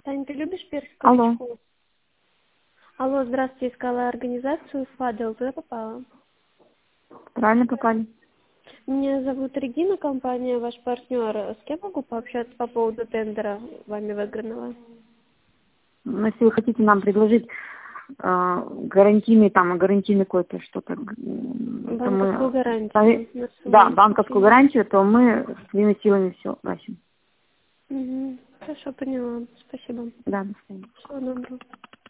Сань, ты любишь персиковый Алло. чеснок? Алло, здравствуйте, искала организацию ФАДЛ, туда попала. Правильно попали. Меня зовут Регина, компания ваш партнер. С кем могу пообщаться по поводу тендера вами выигранного? Ну, если вы хотите нам предложить гарантийный какой-то что-то, то Банковскую мы... гарантию. На Да, сумму банковскую исключения. гарантию, то мы своими силами все гасим. Угу. Хорошо, поняла. Спасибо. Да, до свидания. Всего доброго.